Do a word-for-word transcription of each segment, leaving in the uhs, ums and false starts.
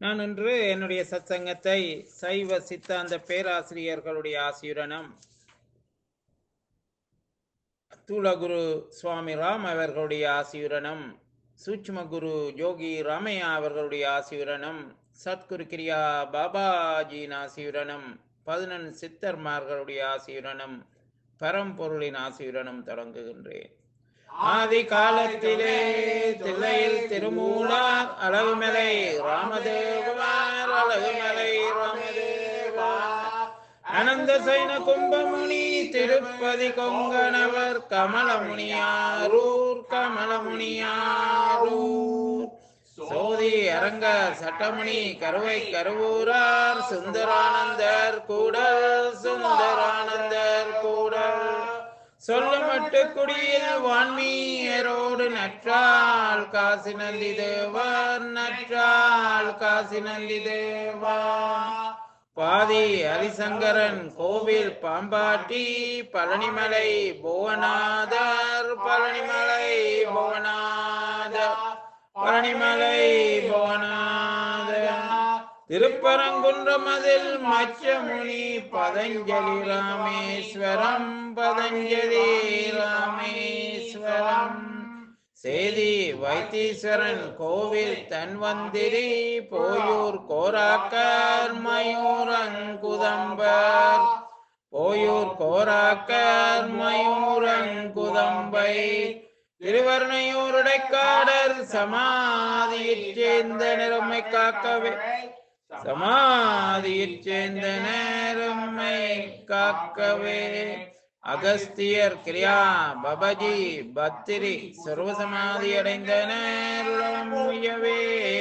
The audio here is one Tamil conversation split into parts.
நான் இன்று என்னுடைய சத்சங்கத்தை சைவ சித்தாந்த பேராசிரியர்களுடைய ஆசியுடனும் தூளகுரு சுவாமி ராம் அவர்களுடைய ஆசியுடனும் சூட்சும குரு யோகி ராமையா அவர்களுடைய ஆசியுடனும் சத்குரு கிரியா பாபாஜியின் ஆசியுடனும் பதினெண் சித்தர்மார்களுடைய ஆசியுடனும் பரம்பொருளின் ஆசியுடனும் தொடங்குகின்றேன். ஆதி காலத்திலே தில்லையில் திருமூலார் அழகுமலை ராமதேவார் அழகுமலை ராமதேவார் அனந்த சைன கும்பமுனி திருப்பதி கொங்கணவர் கமலமுனியாரூர் கமலமுனியாரூர் சோதி அரங்க சட்டமணி கருவை கருவூரார் சுந்தரானந்தர் கூடல் சுந்தரானந்தர் கூடல் சொல்லமட்டு குடியில் வான்மீயரோடு நற்றால் காசி நந்தி தேவர் நற்றால் காசி நந்தி தேவா பாதி ஹரிசங்கரன் கோவில் பாம்பாட்டி பழனிமலை புவனாதர் பழனிமலை புவனாதர் பழனிமலை புவனாதர் திருப்பரங்குன்றமதில் மச்சமுனி பதஞ்சலி ராமேஸ்வரம் பதஞ்சலி ராமேஸ்வரம் சேதி வைத்தீஸ்வரன் கோவில் தன்வந்திரி போயூர் கோராக்கர் மயூரங்குதம்பர் போயூர் கோராக்கர் மயூரங்குதம்பை திருவர்ணையூருடைக்காடர் சமாதியைச் சேர்ந்த நிறமை காக்கவே சமாதியைச் சேர்ந்த நேரம்மை காக்கவே அகஸ்தியர் கிரியா பபஜி பத்திரி சர்வசமாதி அடைந்த நேரமுயவே.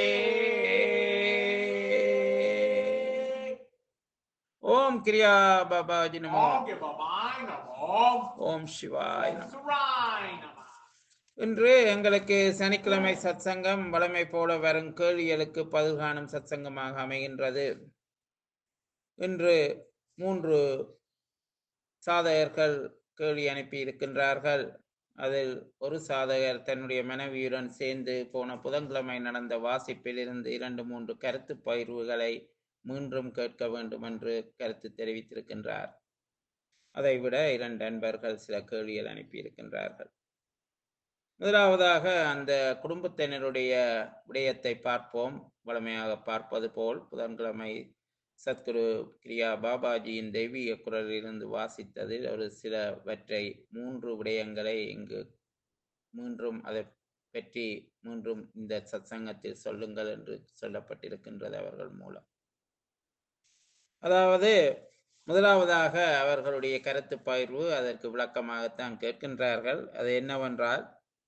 ஓம் கிரியா பாபாஜி நமோ. ஓம் சிவாய் நமோ. இன்று எங்களுக்கு சனிக்கிழமை சத்சங்கம் வழமை போல வரும் கேள்விகளுக்கு பதில் காணும் சத்சங்கமாக அமைகின்றது. இன்று மூன்று சாதகர்கள் கேள்வி அனுப்பி இருக்கின்றார்கள். அதில் ஒரு சாதகர் தன்னுடைய மனைவியுடன் சேர்ந்து போன புதன்கிழமை நடந்த வாசிப்பில் இருந்து இரண்டு மூன்று கருத்து பகிர்வுகளை மீண்டும் கேட்க வேண்டும் என்று கருத்து தெரிவித்திருக்கின்றார். அதைவிட இரண்டு நண்பர்கள் சில கேள்விகள் அனுப்பியிருக்கின்றார்கள். முதலாவதாக அந்த குடும்பத்தினருடைய விடயத்தை பார்ப்போம். வழமையாக பார்ப்பது போல் புதன்கிழமை சத்குரு கிரியா பாபாஜியின் தெய்வீக குரலிலிருந்து வாசித்ததில் ஒரு சிலவற்றை மூன்று விடயங்களை இங்கு மீண்டும் அதை பற்றி மீண்டும் இந்த சத்சங்கத்தில் சொல்லுங்கள் என்று சொல்லப்பட்டிருக்கின்றது அவர்கள் மூலம். அதாவது முதலாவதாக அவர்களுடைய கருத்து பகிர்வு அதற்கு விளக்கமாகத்தான் கேட்கின்றார்கள். அது என்னவென்றால்,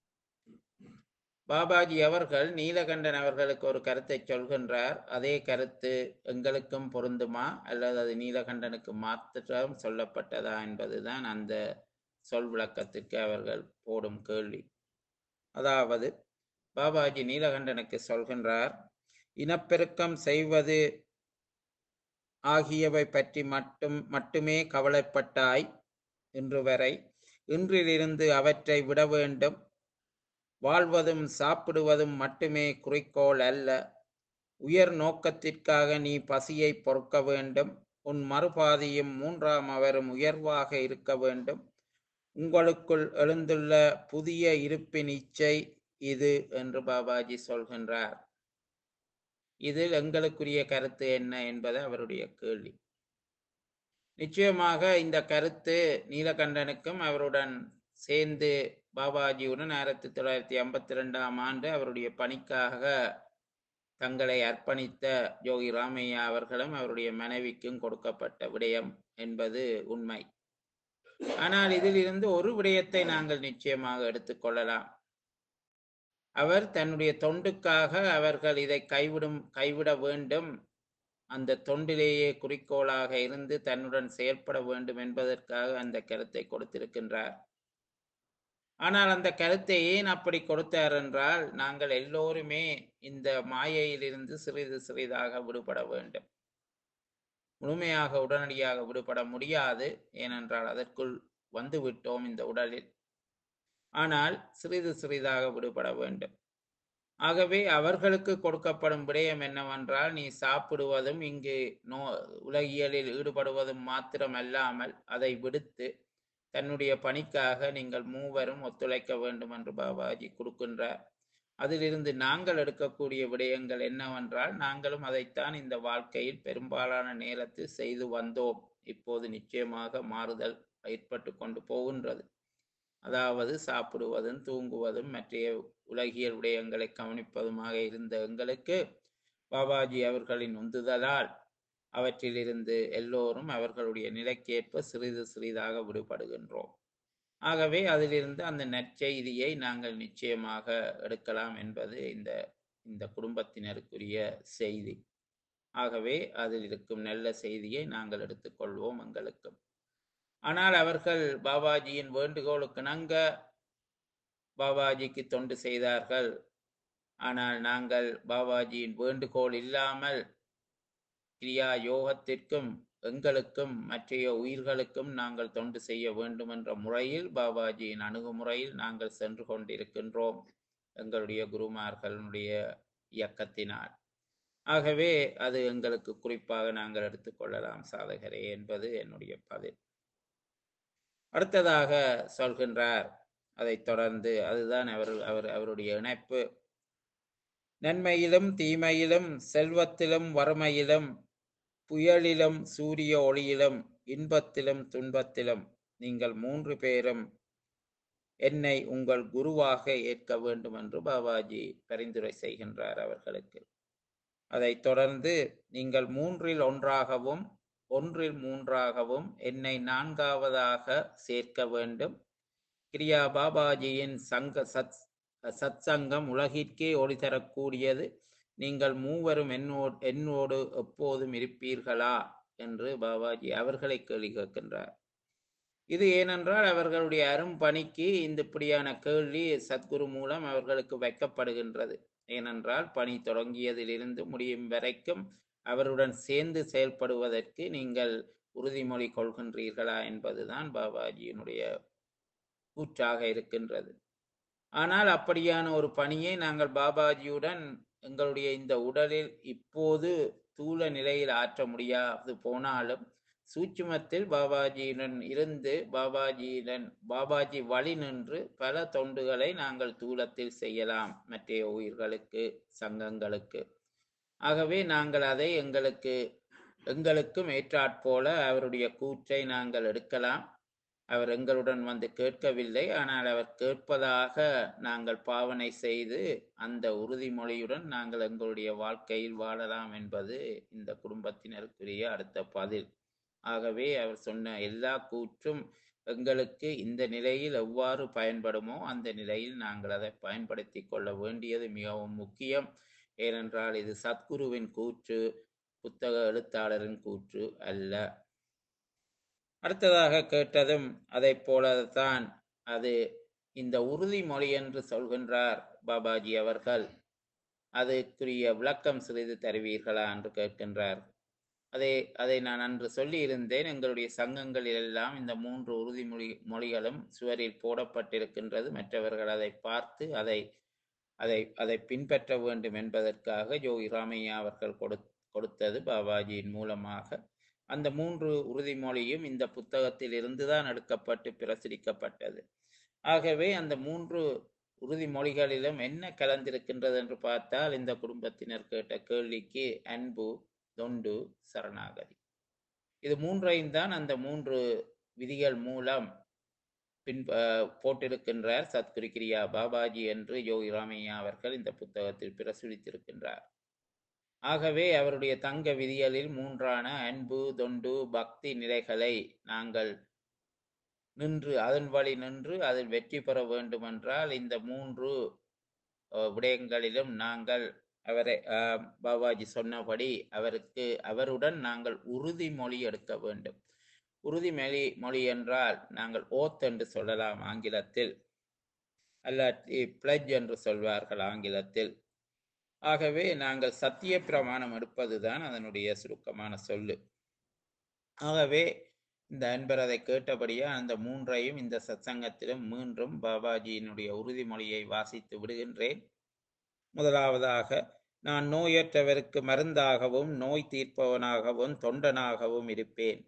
பாபாஜி அவர்கள் நீலகண்டன் அவர்களுக்கு ஒரு கருத்தை சொல்கின்றார். அதே கருத்து எங்களுக்கும் பொருந்துமா அல்லது அது நீலகண்டனுக்கு மாத்திரம் சொல்லப்பட்டதா என்பதுதான் அந்த சொல் விளக்கத்திற்கு அவர்கள் போடும் கேள்வி. அதாவது பாபாஜி நீலகண்டனுக்கு சொல்கின்றார், இனப்பெருக்கம் செய்வது ஆகியவை பற்றி மட்டும் மட்டுமே கவலைப்பட்டாய் இன்று வரை. இன்றிலிருந்து அவற்றை விட வேண்டும். வாழ்வதும் சாப்பிடுவதும் மட்டுமே குறிக்கோள் அல்ல. உயர் நோக்கத்திற்காக நீ பசியை பொறுக்க வேண்டும். உன் மறுபாதியும் மூன்றாம் அவரும் உயர்வாக இருக்க வேண்டும். உங்களுக்குள் எழுந்துள்ள புதிய இருப்பின் இச்சை இது என்று பாபாஜி சொல்கின்றார். இதில் எங்களுக்குரிய கருத்து என்ன என்பது அவருடைய கேள்வி. நிச்சயமாக இந்த கருத்து நீலகண்டனுக்கும் அவருடன் சேர்ந்து பாபாஜியுடன் ஆயிரத்தி தொள்ளாயிரத்தி ஐம்பத்தி ரெண்டாம் ஆண்டு அவருடைய பணிக்காக தங்களை அர்ப்பணித்த யோகி ராமையா அவர்களும் அவருடைய மனைவிக்கும் கொடுக்கப்பட்ட விடயம் என்பது உண்மை. ஆனால் இதில் இருந்து ஒரு விடயத்தை நாங்கள் நிச்சயமாக எடுத்துக்கொள்ளலாம். அவர் தன்னுடைய தொண்டுக்காக அவர்கள் இதை கைவிடும் கைவிட வேண்டும், அந்த தொண்டிலேயே குறிக்கோளாக இருந்து தன்னுடன் செயல்பட வேண்டும் என்பதற்காக அந்த கருத்தை கொடுத்திருக்கின்றார். ஆனால் அந்த கருத்தை ஏன் அப்படி கொடுத்தார் என்றால், நாங்கள் எல்லோருமே இந்த மாயையிலிருந்து சிறிது சிறிதாக விடுபட வேண்டும். முழுமையாக உடனடியாக விடுபட முடியாது, ஏனென்றால் அதற்குள் வந்துவிட்டோம் இந்த உடலில். ஆனால் சிறிது சிறிதாக விடுபட வேண்டும். ஆகவே அவர்களுக்கு கொடுக்கப்படும் விடயம் என்னவென்றால், நீ சாப்பிடுவதும் இங்கு நோ உலகியலில் ஈடுபடுவதும் மாத்திரமல்லாமல் அதை விடுத்து தன்னுடைய பணிக்காக நீங்கள் மூவரும் ஒத்துழைக்க வேண்டும் என்று பாபாஜி கொடுக்கின்றார். அதிலிருந்து நாங்கள் எடுக்கக்கூடிய விடயங்கள் என்னவென்றால், நாங்களும் அதைத்தான் இந்த வாழ்க்கையில் பெரும்பாலான நேரத்தில் செய்து வந்தோம். இப்போது நிச்சயமாக மாறுதல் ஏற்பட்டு கொண்டு போகின்றது. அதாவது சாப்பிடுவதும் தூங்குவதும் மற்ற உலகியல் விடயங்களை கவனிப்பதுமாக இருந்த எங்களுக்கு பாபாஜி அவர்களின் உந்துதலால் அவற்றிலிருந்து எல்லோரும் அவர்களுடைய நிலைக்கேற்ப சிறிது சிறிதாக விடுபடுகின்றோம். ஆகவே அதிலிருந்து அந்த நற்செய்தியை நாங்கள் நிச்சயமாக எடுக்கலாம் என்பது இந்த இந்த குடும்பத்தினருக்குரிய செய்தி. ஆகவே அதில் இருக்கும் நல்ல செய்தியை நாங்கள் எடுத்துக்கொள்வோம் எங்களுக்கும். ஆனால் அவர்கள் பாபாஜியின் வேண்டுகோளுக்கு இணங்க பாபாஜிக்கு தொண்டு செய்தார்கள். ஆனால் நாங்கள் பாபாஜியின் வேண்டுகோள் இல்லாமல் கிரியா யோகத்திற்கும் எங்களுக்கும் மற்றைய உயிர்களுக்கும் நாங்கள் தொண்டு செய்ய வேண்டும் என்ற முறையில் பாபாஜியின் அணுகுமுறையில் நாங்கள் சென்று கொண்டிருக்கின்றோம் எங்களுடைய குருமார்களுடைய இயக்கத்தினால். ஆகவே அது எங்களுக்கு குறிப்பாக நாங்கள் எடுத்துக்கொள்ளலாம் சாதகரே என்பது என்னுடைய பதில். அடுத்ததாக சொல்கின்றார், அதைத் தொடர்ந்து அதுதான் அவர் அவர் அவருடைய இணைப்பு. நன்மையிலும் தீமையிலும் செல்வத்திலும் வறுமையிலும் புயலிலும் சூரிய ஒளியிலும் இன்பத்திலும் துன்பத்திலும் நீங்கள் மூன்று பேரும் என்னை உங்கள் குருவாக ஏற்க வேண்டும் என்று பாபாஜி பரிந்துரை செய்கின்றார் அவர்களுக்கு. அதைத் தொடர்ந்து நீங்கள் மூன்றில் ஒன்றாகவும் ஒன்றில் மூன்றாகவும் என்னை நான்காவதாக சேர்க்க வேண்டும். கிரியா பாபாஜியின் சங்க சத் சத் சங்கம் உலகிற்கே ஒளி தரக்கூடியது. நீங்கள் மூவரும் என்னோடு என்னோடு எப்போதும் இருப்பீர்களா என்று பாபாஜி அவர்களை கேள்வி கேட்கின்றார். இது ஏனென்றால் அவர்களுடைய அரும் பணிக்கு இந்த இப்படியான கேள்வி சத்குரு மூலம் அவர்களுக்கு வைக்கப்படுகின்றது. ஏனென்றால் பணி தொடங்கியதிலிருந்து முடியும் வரைக்கும் அவருடன் சேர்ந்து செயல்படுவதற்கு நீங்கள் உறுதிமொழி கொள்கின்றீர்களா என்பதுதான் பாபாஜியினுடைய கூற்றாக இருக்கின்றது. ஆனால் அப்படியான ஒரு பணியை நாங்கள் பாபாஜியுடன் எங்களுடைய இந்த உடலில் இப்போது தூல நிலையில் ஆற்ற முடியாது போனாலும் சூட்சுமத்தில் பாபாஜியுடன் இருந்து பாபாஜியுடன் பாபாஜி வழி நின்று பல தொண்டுகளை நாங்கள் தூலத்தில் செய்யலாம் மற்ற உயிர்களுக்கு, சங்கங்களுக்கு. ஆகவே நாங்கள் அதை எங்களுக்கு எங்களுக்கும் ஏற்றாற்போல அவருடைய கூற்றை நாங்கள் எடுக்கலாம். அவர் எங்களுடன் வந்து கேட்கவில்லை, ஆனால் அவர் கேட்பதாக நாங்கள் பாவனை செய்து அந்த உறுதிமொழியுடன் நாங்கள் எங்களுடைய வாழ்க்கையில் வாழலாம் என்பது இந்த குடும்பத்தினருக்குரிய அடுத்த பதில். ஆகவே அவர் சொன்ன எல்லா கூற்றும் எங்களுக்கு இந்த நிலையில் எவ்வாறு பயன்படுமோ அந்த நிலையில் நாங்கள் அதை பயன்படுத்தி கொள்ள வேண்டியது மிகவும் முக்கியம். ஏனென்றால் இது சத்குருவின் கூற்று, புத்தக எழுத்தாளரின் கூற்று அல்ல. அடுத்ததாக கேட்டதும் அதை போலத்தான் அது இந்த உறுதிமொழி என்று சொல்கின்றார் பாபாஜி அவர்கள். அதுக்குரிய விளக்கம் சிறிது தருவீர்களா என்று கேட்கின்றார். அதை அதை நான் அன்று சொல்லி இருந்தேன். எங்களுடைய சங்கங்களில் எல்லாம் இந்த மூன்று உறுதிமொழி மொழிகளும் சுவரில் போடப்பட்டிருக்கின்றது. மற்றவர்கள் அதை பார்த்து அதை அதை அதை பின்பற்ற வேண்டும் என்பதற்காக யோகி ராமையா அவர்கள் கொடு கொடுத்தது பாபாஜியின் மூலமாக. அந்த மூன்று உறுதிமொழியும் இந்த புத்தகத்தில் இருந்துதான் எடுக்கப்பட்டு பிரசுரிக்கப்பட்டது. ஆகவே அந்த மூன்று உறுதிமொழிகளிலும் என்ன கலந்திருக்கின்றது என்று பார்த்தால், இந்த குடும்பத்தினர் கேட்ட கேள்விக்கு அன்பு, தொண்டு, சரணாகதி, இது மூன்றையும் தான் அந்த மூன்று விதிகள் மூலம் பின் போட்டிருக்கின்றார் சத்குரு கிரியா பாபாஜி என்று யோகி ராமையா அவர்கள் இந்த புத்தகத்தில் பிரசுரித்திருக்கின்றார். ஆகவே அவருடைய தங்க விதிகளில் மூன்றான அன்பு, தொண்டு, பக்தி நிலைகளை நாங்கள் நின்று அதன் வழி நின்று அதில் வெற்றி பெற வேண்டுமென்றால் இந்த மூன்று விடயங்களிலும் நாங்கள் அவரை பாபாஜி சொன்னபடி அவருக்கு அவருடன் நாங்கள் உறுதிமொழி எடுக்க வேண்டும். உறுதிமொழி மொழி என்றால் நாங்கள் ஓத் என்று சொல்லலாம் ஆங்கிலத்தில், அல்லாட்டி பிளட்ஜ் என்று சொல்வார்கள் ஆங்கிலத்தில். ஆகவே நாங்கள் சத்திய பிரமாணம் எடுப்பதுதான் அதனுடைய சுருக்கமான சொல்லு. ஆகவே இந்த அன்பர் அதை கேட்டபடியே அந்த மூன்றையும் இந்த சத்சங்கத்திலும் மீண்டும் பாபாஜியினுடைய உறுதிமொழியை வாசித்து விடுகின்றேன். முதலாவதாக, நான் நோயற்றவருக்கு மருந்தாகவும் நோய் தீர்ப்பவனாகவும் தொண்டனாகவும் இருப்பேன்.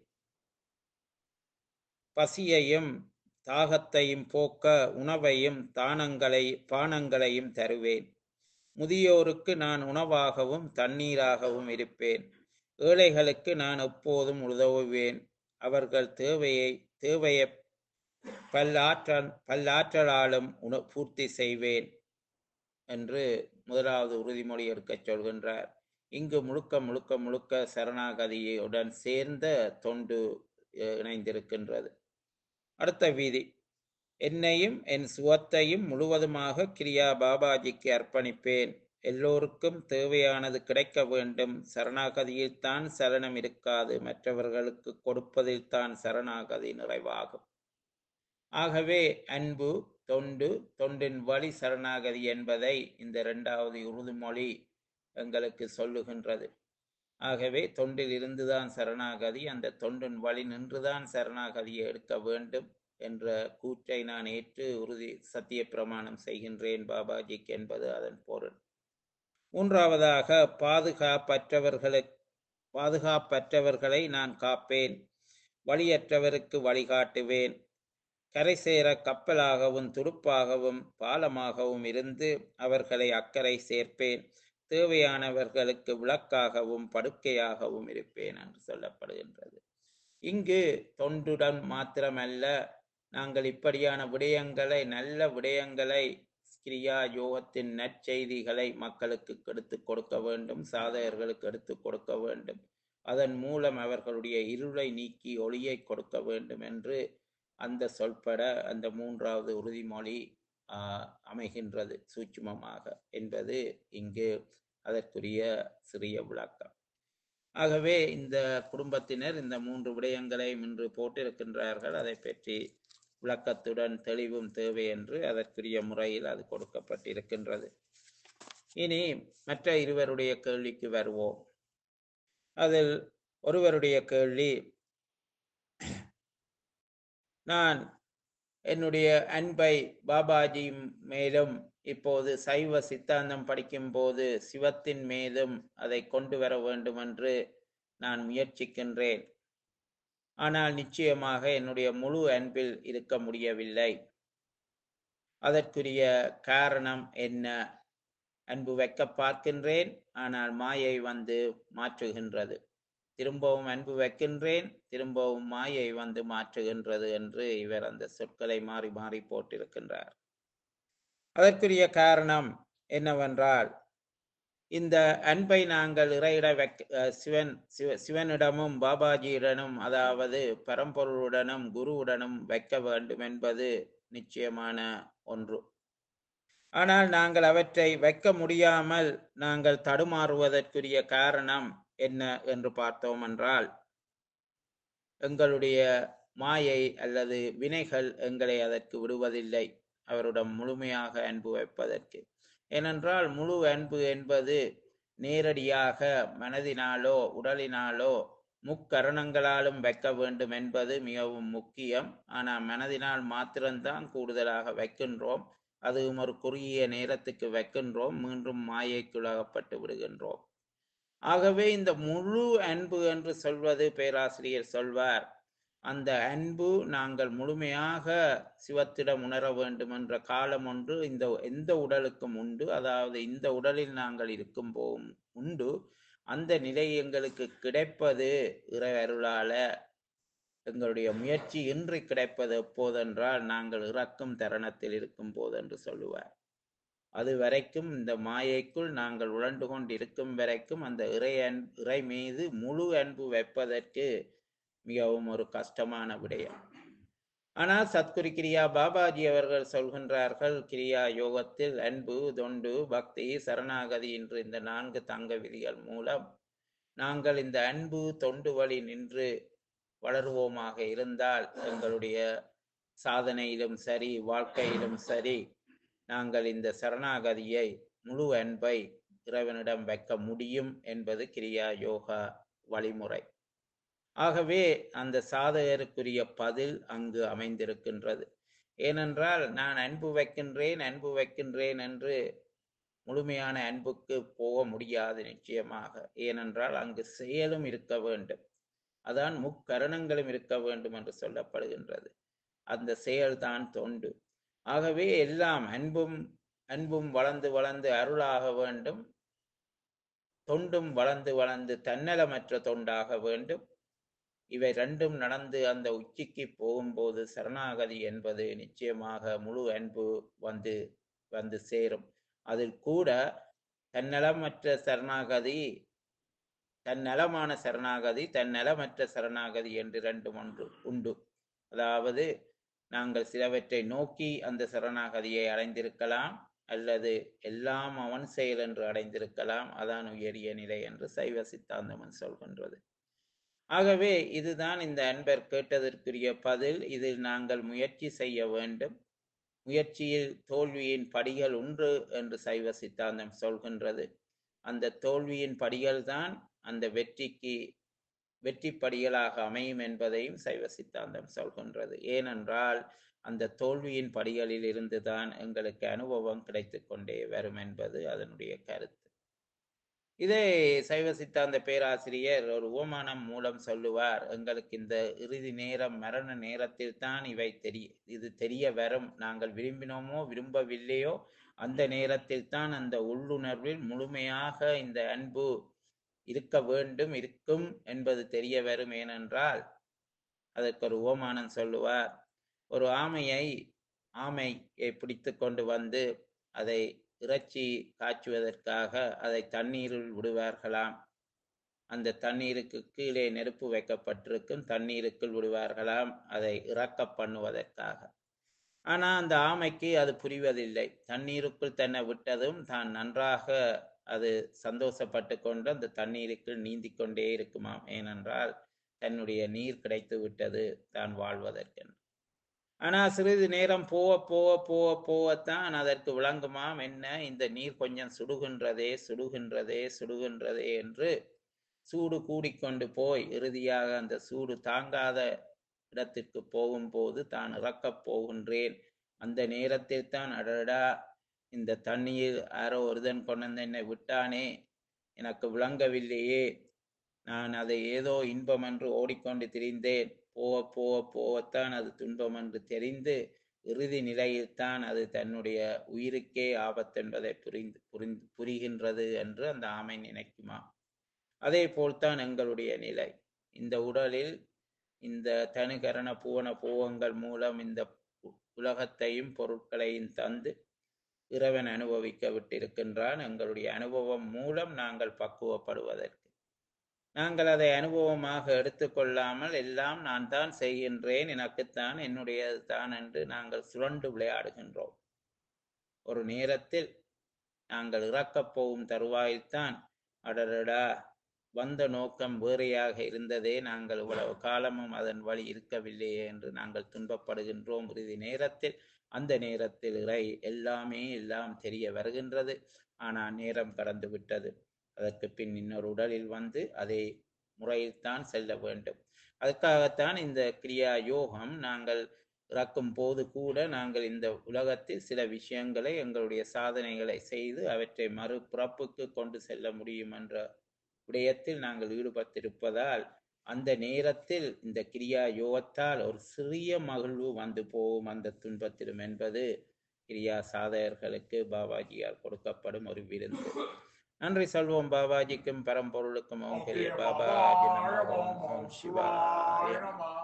பசியையும் தாகத்தையும் போக்க உணவையும் தானங்களை பானங்களையும் தருவேன். முதியோருக்கு நான் உணவாகவும் தண்ணீராகவும் இருப்பேன். ஏழைகளுக்கு நான் எப்போதும் உதவுவேன். அவர்கள் தேவையை தேவையை பல்லாற்றல் பல்லாற்றலாலும் உண பூர்த்தி செய்வேன் என்று முதலாவது உறுதிமொழி எடுக்கச் சொல்கின்றார். இங்கு முழுக்க முழுக்க முழுக்க சரணாகதியுடன் சேர்ந்த தொண்டு அஹ், இணைந்திருக்கின்றது. அடுத்த வீதி, என்னையும் என் சுவத்தையும் முழுவதுமாக கிரியா பாபாஜிக்கு அர்ப்பணிப்பேன். எல்லோருக்கும் தேவையானது கிடைக்க வேண்டும். சரணாகதியில்தான் சலனம் இருக்காது, மற்றவர்களுக்கு கொடுப்பதில்தான் சரணாகதி நிறைவாகும். ஆகவே அன்பு, தொண்டு, தொண்டின் வழி சரணாகதி என்பதை இந்த இரண்டாவது உறுதிமொழி எங்களுக்கு சொல்லுகின்றது. ஆகவே தொண்டில் இருந்துதான் சரணாகதி, அந்த தொண்டின் வழி நின்றுதான் சரணாகதியை எடுக்க வேண்டும் என்ற கூற்றை நான் ஏற்று உறுதி சத்திய பிரமாணம் செய்கின்றேன் பாபாஜிக்கு என்பது அதன் பொருள். மூன்றாவதாக, பாதுகாப்பற்றவர்களுக்கு பாதுகாப்பற்றவர்களை நான் காப்பேன். வழியற்றவருக்கு வழிகாட்டுவேன். கரை சேர கப்பலாகவும் துடுப்பாகவும் பாலமாகவும் இருந்து அவர்களை அக்கறை சேர்ப்பேன். தேவையானவர்களுக்கு விளக்காகவும் படுக்கையாகவும் இருப்பேன் என்று சொல்லப்படுகின்றது. இங்கு தொண்டுடன் மாத்திரமல்ல, நாங்கள் இப்படியான விடயங்களை, நல்ல விடயங்களை, கிரியா யோகத்தின் நற்செய்திகளை மக்களுக்கு எடுத்து கொடுக்க வேண்டும், சாதகர்களுக்கு எடுத்து கொடுக்க வேண்டும். அதன் மூலம் அவர்களுடைய இருளை நீக்கி ஒளியை கொடுக்க வேண்டும் என்று அந்த சொல்பட அந்த மூன்றாவது உறுதிமொழி ஆஹ், அமைகின்றது சூட்சுமமாக என்பது இங்கு அதற்குரிய சிறிய விளக்கம். ஆகவே இந்த குடும்பத்தினர் இந்த மூன்று விடயங்களையும் இன்று போட்டிருக்கின்றார்கள். அதை பற்றி விளக்கத்துடன் தெளிவும் தேவை என்று அதற்குரிய முறையில் அது கொடுக்கப்பட்டிருக்கின்றது. இனி மற்ற இருவருடைய கேள்விக்கு வருவோம். அதில் ஒருவருடைய கேள்வி, நான் என்னுடைய அன்பை பாபாஜி மேலும் இப்போது சைவ சித்தாந்தம் படிக்கும் போது சிவத்தின் மீதும் அதை கொண்டு வர வேண்டும் என்று நான் முயற்சிக்கின்றேன். ஆனால் நிச்சயமாக என்னுடைய முழு அன்பில் இருக்க முடியவில்லை. அதற்குரிய காரணம் என்ன? அன்பு வைக்க பார்க்கின்றேன், ஆனால் மாயை வந்து மாற்றுகின்றது. திரும்பவும் அன்பு வைக்கின்றேன், திரும்பவும் மாயை வந்து மாற்றுகின்றது என்று இவர் அந்த சொற்களை மாறி மாறி போட்டிருக்கின்றார். அதற்குரிய காரணம் என்னவென்றால், இந்த அன்பை நாங்கள் இறையிட வைக்க அஹ் சிவன் சிவ சிவனிடமும் பாபாஜியுடனும், அதாவது பரம்பொருளுடனும் குருவுடனும் வைக்க வேண்டும் என்பது நிச்சயமான ஒன்று. ஆனால் நாங்கள் அவற்றை வைக்க முடியாமல் நாங்கள் தடுமாறுவதற்குரிய காரணம் என்ன என்று பார்த்தோம் என்றால், எங்களுடைய மாயை அல்லது வினைகள் எங்களை அதற்கு விடுவதில்லை, அவரிடம் முழுமையாக அன்பு வைப்பதற்கு. ஏனென்றால் முழு அன்பு என்பது நேரடியாக மனதினாலோ உடலினாலோ முக்கரணங்களாலும் வைக்க வேண்டும் என்பது மிகவும் முக்கியம். ஆனால் மனதினால் மாத்திரம்தான் கூடுதலாக வைக்கின்றோம். அதுவும் ஒரு குறுகிய நேரத்துக்கு வைக்கின்றோம், மீண்டும் மாயைக்குள்ளாகப்பட்டு விடுகின்றோம். ஆகவே இந்த முழு அன்பு என்று சொல்வது, பேராசிரியர் சொல்வார், அந்த அன்பு நாங்கள் முழுமையாக சிவத்திடம் உணர வேண்டும் என்ற காலம் ஒன்று இந்த எந்த உடலுக்கும் உண்டு. அதாவது இந்த உடலில் நாங்கள் இருக்கும் போதும் உண்டு. அந்த நிலை எங்களுக்கு கிடைப்பது இறை அருளால, எங்களுடைய முயற்சி இன்றி கிடைப்பது எப்போதென்றால் நாங்கள் இறக்கும் தருணத்தில் இருக்கும் போது என்று சொல்லுவார். அது வரைக்கும் இந்த மாயைக்குள் நாங்கள் உழண்டு கொண்டு இருக்கும் வரைக்கும் அந்த இறை அன்பு, இறை மீது முழு அன்பு வைப்பதற்கு மிகவும் ஒரு கஷ்டமான விடயம். ஆனால் சத்குரு கிரியா பாபாஜி அவர்கள் சொல்கின்றார்கள், கிரியா யோகத்தில் அன்பு, தொண்டு, பக்தி, சரணாகதி என்று இந்த நான்கு தங்க விதிகள் மூலம் நாங்கள் இந்த அன்பு தொண்டு வழி நின்று வளருவோமாக இருந்தால் எங்களுடைய சாதனையிலும் சரி வாழ்க்கையிலும் சரி நாங்கள் இந்த சரணாகதியை, முழு அன்பை இறைவனிடம் வைக்க முடியும் என்பது கிரியா யோகா வழிமுறை. ஆகவே அந்த சாதகருக்குரிய பதில் அங்கு அமைந்திருக்கின்றது. ஏனென்றால் நான் அன்பு வைக்கின்றேன் அன்பு வைக்கின்றேன் என்று முழுமையான அன்புக்கு போக முடியாது நிச்சயமாக. ஏனென்றால் அங்கு செயலும் இருக்க வேண்டும். அதான் முக்கரணங்களும் இருக்க வேண்டும் என்று சொல்லப்படுகின்றது. அந்த செயல்தான் தொண்டு. ஆகவே எல்லாம் அன்பும் அன்பும் வளர்ந்து வளர்ந்து அருளாக வேண்டும், தொண்டும் வளர்ந்து வளர்ந்து தன்னலமற்ற தொண்டாக வேண்டும். இவை ரெண்டும் நடந்து அந்த உச்சிக்கு போகும்போது சரணாகதி என்பது நிச்சயமாக முழு அன்பு வந்து வந்து சேரும். அதில் கூட தன்னலமற்ற சரணாகதி, தன்னலமான சரணாகதி, தன்னலமற்ற சரணாகதி என்று ரெண்டும் ஒன்று உண்டு. அதாவது நாங்கள் சிலவற்றை நோக்கி அந்த சரணாகதியை அடைந்திருக்கலாம், அல்லது எல்லாம் அவன் செயல் என்று அடைந்திருக்கலாம். அதான் உயரிய நிலை என்று சைவ சித்தாந்தம் சொல்கின்றது. ஆகவே இதுதான் இந்த அன்பர் கேட்டதற்குரிய பதில். இதில் நாங்கள் முயற்சி செய்ய வேண்டும். முயற்சியில் தோல்வியின் படிகள் உண்டு என்று சைவ சித்தாந்தம் சொல்கின்றது. அந்த தோல்வியின் படிகள் தான் அந்த வெற்றிக்கு வெற்றி படிகளாக அமையும் என்பதையும் சைவ சித்தாந்தம் சொல்கின்றது. ஏனென்றால் அந்த தோல்வியின் படிகளில் இருந்துதான் எங்களுக்கு அனுபவம் கிடைத்து கொண்டே வரும் என்பது அதனுடைய கருத்து. இதை சைவ சித்தாந்த பேராசிரியர் ஒரு உவமானம் மூலம் சொல்லுவார். எங்களுக்கு இந்த இறுதி நேரம், மரண நேரத்தில் தான் இவை தெரிய இது தெரிய வரும். நாங்கள் விரும்பினோமோ விரும்பவில்லையோ அந்த நேரத்தில் தான் அந்த உள்ளுணர்வில் முழுமையாக இந்த அன்பு இருக்க வேண்டும், இருக்கும் என்பது தெரிய வரும். ஏனென்றால் அதற்கு ஒரு உவமானம் சொல்லுவார். ஒரு ஆமையை ஆமையை பிடித்து கொண்டு வந்து அதை இறைச்சி காய்ச்சுவதற்காக அதை தண்ணீரில் விடுவார்களாம். அந்த தண்ணீருக்கு கீழே நெருப்பு வைக்கப்பட்டிருக்கும், தண்ணீருக்குள் விடுவார்களாம் அதை இறக்க பண்ணுவதற்காக. ஆனால் அந்த ஆமைக்கு அது புரிவதில்லை. தண்ணீருக்குள் தன்னை விட்டதும் தான் நன்றாக அது சந்தோஷப்பட்டு கொண்டு அந்த தண்ணீருக்குள் நீந்தி கொண்டே இருக்குமாம். ஏனென்றால் தன்னுடைய நீர் கிடைத்து விட்டது தான் வாழ்வதற்கு. ஆனால் சிறிது நேரம் போக போக போக போகத்தான் அதற்கு விளங்குமாம், என்ன இந்த நீர் கொஞ்சம் சுடுகின்றதே சுடுகின்றதே சுடுகின்றதே என்று சூடு கூடிக்கொண்டு போய் இறுதியாக அந்த சூடு தாங்காத இடத்திற்கு போகும்போது தான் இறக்கப் போகின்றேன். அந்த நேரத்தில் தான் அடடா இந்த தண்ணீர் யாரோ ஒருதன் கொண்டு வந்து என்னை விட்டானே, எனக்கு விளங்கவில்லையே, நான் அதை ஏதோ இன்பம் என்று ஓடிக்கொண்டு திரிந்தேன். போக போக போகத்தான் அது துன்பம் என்று தெரிந்து இறுதி நிலையில்தான் அது தன்னுடைய உயிருக்கே ஆபத்து என்பதை புரிந்து புரிந்து புரிகின்றது என்று அந்த ஆமை நினைக்குமா. அதே போல்தான் எங்களுடைய நிலை. இந்த உடலில் இந்த தனுகரண புவன பூவங்கள் மூலம் இந்த உலகத்தையும் பொருட்களையும் தந்து இறைவன் அனுபவிக்க விட்டிருக்கின்றான். எங்களுடைய அனுபவம் மூலம் நாங்கள் பக்குவப்படுவதற்கு. நாங்கள் அதை அனுபவமாக எடுத்துக்கொள்ளாமல் எல்லாம் நான் தான் செய்கின்றேன், எனக்குத்தான், என்னுடையது தான் என்று நாங்கள் சுழண்டு விளையாடுகின்றோம். ஒரு நேரத்தில் நாங்கள் இறக்கப் போகும் தருவாயில்தான் அடடடா வந்த நோக்கம் வேறையாக இருந்ததே, நாங்கள் இவ்வளவு காலமும் அதன் வழி இருக்கவில்லையே என்று நாங்கள் துன்பப்படுகின்றோம். இறுதி நேரத்தில் அந்த நேரத்தில் இறை எல்லாமே எல்லாம் தெரிய வருகின்றது. ஆனால் நேரம் கடந்து விட்டது. அதற்கு பின் இன்னொரு உடலில் வந்து அதே முறையில்தான் செல்ல வேண்டும். அதுக்காகத்தான் இந்த கிரியா யோகம். நாங்கள் இறக்கும் போது கூட நாங்கள் இந்த உலகத்தில் சில விஷயங்களை எங்களுடைய சாதனைகளை செய்து அவற்றை மறுபிறப்புக்கு கொண்டு செல்ல முடியும் என்ற விடயத்தில் நாங்கள் ஈடுபட்டிருப்பதால் அந்த நேரத்தில் இந்த கிரியா யோகத்தால் ஒரு சிறிய மகிழ்வு வந்து போகும் அந்த துன்பத்திலும் என்பது கிரியா சாதகர்களுக்கு பாபாஜியால் கொடுக்கப்படும் ஒரு விருந்து. நன்றி சொல்வோம் பாபாஜிக்கும் பரம்பொருளுக்கும். ஓம் பெரிய பாபாஜி நமோ. ஓம் சிவாய.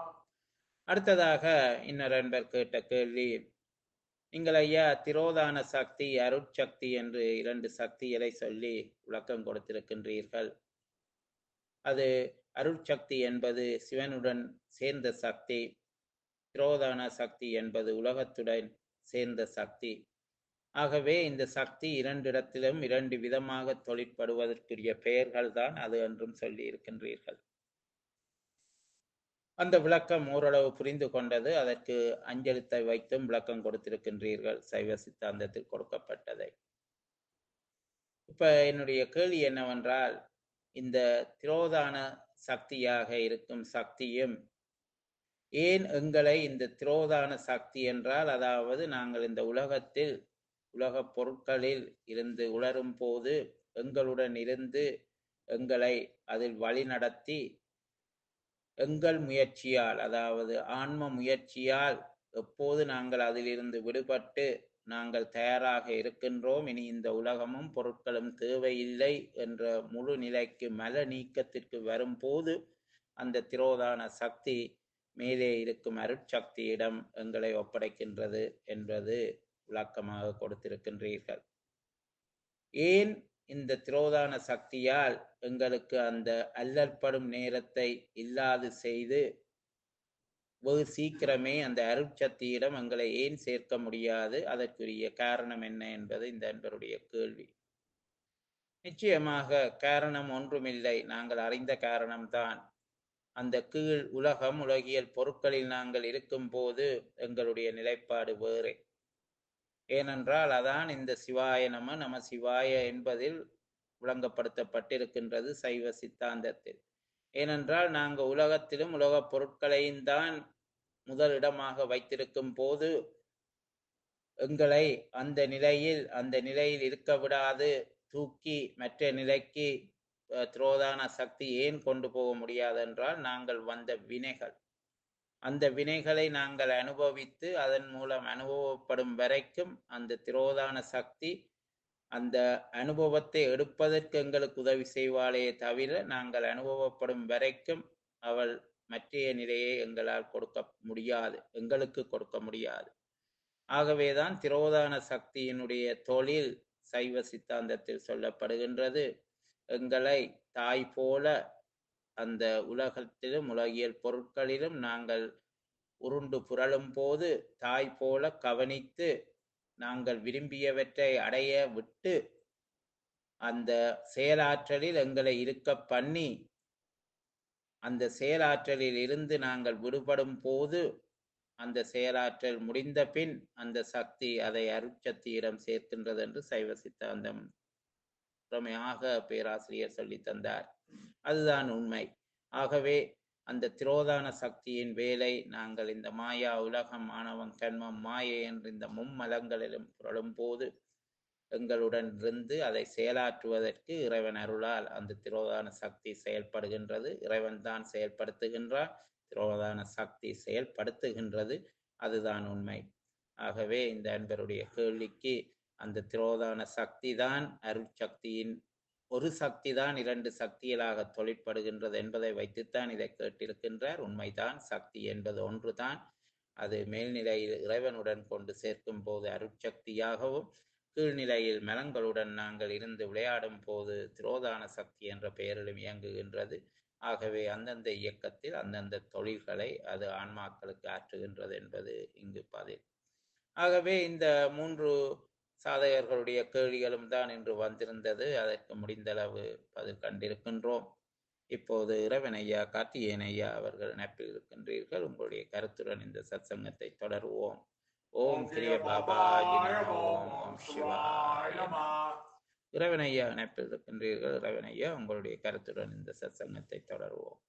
அடுத்ததாக இன்னொரு அன்பர் கேட்ட கேள்வி, நீங்கள் ஐயா திரோதான சக்தி அருட்சக்தி என்று இரண்டு சக்திகளை சொல்லி விளக்கம் கொடுத்திருக்கின்றீர்கள். அது அருட்சக்தி என்பது சிவனுடன் சேர்ந்த சக்தி, திரோதான சக்தி என்பது உலகத்துடன் சேர்ந்த சக்தி. ஆகவே இந்த சக்தி இரண்டிடத்திலும் இரண்டு விதமாக தொழிற்படுவதற்குரிய பெயர்கள் தான் அது என்றும் சொல்லி இருக்கின்றீர்கள். அந்த விளக்கம் ஓரளவு புரிந்து கொண்டது. அதற்கு அஞ்செழுத்தை வைத்தும் விளக்கம் கொடுத்திருக்கின்றீர்கள் சைவ சித்தாந்தத்தில் கொடுக்கப்பட்டதை. இப்ப என்னுடைய கேள்வி என்னவென்றால், இந்த திரோதான சக்தியாக இருக்கும் சக்தியும் ஏன் எங்களை இந்த திரோதான சக்தி என்றால், அதாவது நாங்கள் இந்த உலகத்தில் உலகப் பொருட்களில் இருந்து உணரும் போது எங்களுடன் இருந்து எங்களை அதில் வழிநடத்தி எங்கள் முயற்சியால், அதாவது ஆன்ம முயற்சியால் எப்போது நாங்கள் அதிலிருந்து விடுபட்டு நாங்கள் தயாராக இருக்கின்றோம், இனி இந்த உலகமும் பொருட்களும் தேவையில்லை என்ற முழு நிலைக்கு மல நீக்கத்திற்கு வரும்போது அந்த திரோதான சக்தி மேலே இருக்கும் அருட்சக்தியிடம் எங்களை ஒப்படைக்கின்றது என்பது விளக்கமாக கொடுத்திருக்கின்றீர்கள். ஏன் இந்த திரோதான சக்தியால் எங்களுக்கு அந்த அல்லற்படும் நேரத்தை இல்லாது செய்து வெகு சீக்கிரமே அந்த அருட்சக்தியிடம் எங்களை ஏன் சேர்க்க முடியாது? அதற்குரிய காரணம் என்ன என்பது இந்த அன்பருடைய கேள்வி. நிச்சயமாக காரணம் ஒன்றுமில்லை, நாங்கள் அறிந்த காரணம்தான். அந்த கீழ் உலகம், உலகியல் பொருட்களில் நாங்கள் இருக்கும் போது எங்களுடைய நிலைப்பாடு வேறு. ஏனென்றால் அதான் இந்த சிவாய நம நம சிவாய என்பதில் விளங்கப்படுத்தப்பட்டிருக்கின்றது சைவ சித்தாந்தத்தில். ஏனென்றால் நாங்கள் உலகத்திலும் உலகப் பொருட்களையும் தான் முதலிடமாக வைத்திருக்கும் போது எங்களை அந்த நிலையில் அந்த நிலையில் இருக்க விடாது தூக்கி மற்ற நிலைக்கு திரோதான சக்தி ஏன் கொண்டு போக முடியாது என்றால் நாங்கள் வந்த வினைகள், அந்த வினைகளை நாங்கள் அனுபவித்து அதன் மூலம் அனுபவப்படும் வரைக்கும் அந்த திரோதான சக்தி அந்த அனுபவத்தை எடுப்பதற்கு எங்களுக்கு உதவி செய்வாளே தவிர நாங்கள் அனுபவப்படும் வரைக்கும் அவள் மற்றைய நிலையை எங்களால் கொடுக்க முடியாது, எங்களுக்கு கொடுக்க முடியாது. ஆகவேதான் திரோதான சக்தியினுடைய தொழில் சைவ சித்தாந்தத்தில் சொல்லப்படுகின்றது. எங்களை தாய் போல அந்த உலகத்திலும் உலகியல் பொருட்களிலும் நாங்கள் உருண்டு புரளும் போது தாய் போல கவனித்து நாங்கள் விரும்பியவற்றை அடைய விட்டு அந்த செயலாற்றலில் எங்களை இருக்க பண்ணி அந்த செயலாற்றலில் இருந்து நாங்கள் விடுபடும் போது அந்த செயலாற்றல் முடிந்த பின் அந்த சக்தி அதை அருட்சக்தியிடம் சேர்க்கின்றது என்று சைவ சித்தாந்தம் திறமையாக பேராசிரியர் சொல்லி தந்தார். அதுதான் உண்மை. ஆகவே அந்த திரோதான சக்தியின் வேலை நாங்கள் இந்த மாயா உலகம், ஆணவம், கண்மம், மாயை என்ற இந்த மும்மலங்களிலும் புரளும் போது எங்களுடன் இருந்து அதை செயலாற்றுவதற்கு இறைவன் அருளால் அந்த திரோதான சக்தி செயல்படுகின்றது. இறைவன் தான் செயல்படுத்துகின்றார், திரோதான சக்தி செயல்படுத்துகின்றது. அதுதான் உண்மை. ஆகவே இந்த அன்பருடைய கேள்விக்கு அந்த திரோதான சக்தி தான் அருட்சக்தியின் ஒரு சக்தி தான் இரண்டு சக்திகளாக தொழிற்படுகின்றது என்பதை வைத்துத்தான் இதை கேட்டிருக்கின்றார். உண்மைதான், சக்தி என்பது ஒன்றுதான். அது மேல்நிலையில் இறைவனுடன் கொண்டு சேர்க்கும் போது அருட்சக்தியாகவும், கீழ்நிலையில் மலங்களுடன் நாங்கள் இருந்து விளையாடும் போது திரோதான சக்தி என்ற பெயரிலும் இயங்குகின்றது. ஆகவே அந்தந்த இயக்கத்தில் அந்தந்த தொழில்களை அது ஆன்மாக்களுக்கு ஆற்றுகின்றது என்பது இங்கு பதில். ஆகவே இந்த மூன்று சாதகர்களுடைய கேள்விகளும் தான் இன்று வந்திருந்தது. அதற்கு முடிந்தளவு பதில் கண்டிருக்கின்றோம். இப்போது இறைவனையா கார்த்திகேயன் ஐயா அவர்கள் இணைப்பில் இருக்கின்றீர்கள். உங்களுடைய கருத்துடன் இந்த சத்சங்கத்தை தொடருவோம். ஓம் கிரிய பாபாஜி நமோ, ஓம் சிவாய நமோ. இறைவனையா இணைப்பில் இருக்கின்றீர்கள். இறைவனையா உங்களுடைய கருத்துடன் இந்த சத்சங்கத்தை தொடருவோம்.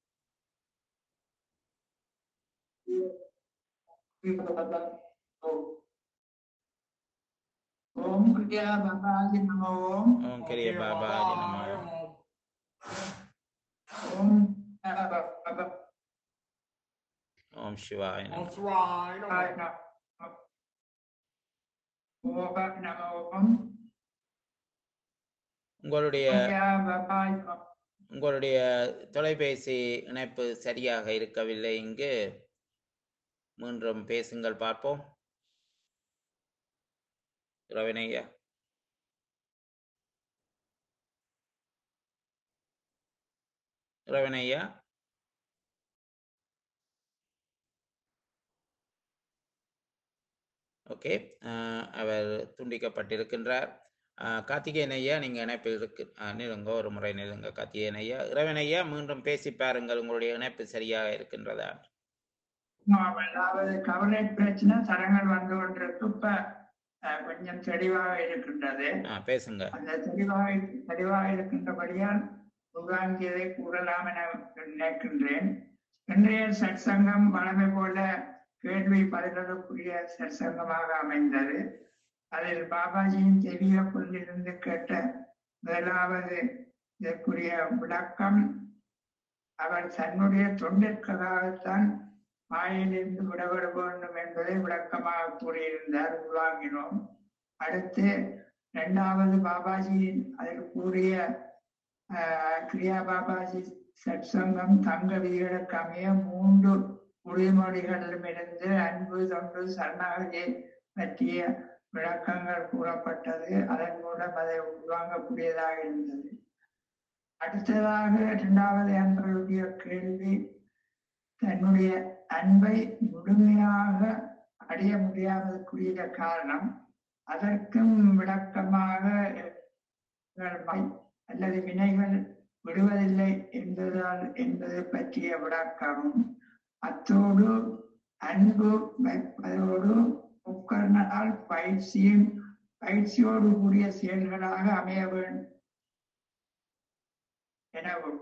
ஓம் கிரிய பாபாஜி நமோ, ஓம் கிரிய பாபாஜி நமோ. ஓம் ஓம் சிவாய நமோ. உங்களுடைய உங்களுடைய தொலைபேசி இணைப்பு சரியாக இருக்கவில்லை. இங்கு மீண்டும் பேசுங்கள் பார்ப்போம். ரவணையா, ரவணையா, ஓகே, அவர் துண்டிக்கப்பட்டிருக்கின்றார். கார்த்திகேயன் ஐயா, நீங்க இணைப்பில் இருக்கு, நிலுங்க, ஒரு முறை நிலுங்க கார்த்திகேயன் ஐயா. இறைவன் ஐயா, மீண்டும் பேசி பாருங்கள், உங்களுடைய இணைப்பு சரியாக இருக்கின்றதா? அதாவது கவலை பிரச்சனை தரங்கள் வந்து கொண்டிருக்கு. இப்ப கொஞ்சம் தெளிவாக இருக்கின்றது. பேசுங்க. அந்த தெளிவாக தெளிவாக இருக்கின்றபடியால் உள்வாங்கியதை கூறலாம் என நினைக்கின்றேன். இன்றைய சற்சங்கம் வழமை போல கேள்வி பதிலுக்குரிய சற்சங்கமாக அமைந்தது. அதில் பாபாஜியின் தெரிய கொண்டிருந்து கேட்ட முதலாவது இதற்குரிய விளக்கம், அவர் தன்னுடைய தொண்டிற்காகத்தான் மாயிலிருந்து விடுபட வேண்டும் என்பதை விளக்கமாக கூறியிருந்தார், உள்வாங்கினோம். அடுத்து இரண்டாவது பாபாஜியின் அதில் கூறிய கிரியா பாபாஜி சற்சங்கம் தங்க விதிகளுக்கு அமைய மூன்று உறுதிமொழிகளிடமிருந்து அன்பு, தொண்டு, சரணாகதி பற்றிய விளக்கங்கள் கூறப்பட்டது. அதன் மூலம் அதை உள்வாங்கக்கூடியதாக இருந்தது. அடுத்ததாக இரண்டாவது அன்பர்களுடைய கேள்வி, தன்னுடைய அன்பை முழுமையாக அடைய முடியாதற்குரிய காரணம், அதற்கும் விளக்கமாக அல்லது வினைகள் விடுவதில்லை என்பதால் என்பது பற்றிய விளக்கமும், அத்தோடு அன்பு வைப்பதோடு முக்கர்ணால் பயிற்சியும் பயிற்சியோடு கூடிய செயல்களாக அமைய வேண்டும் எனவும்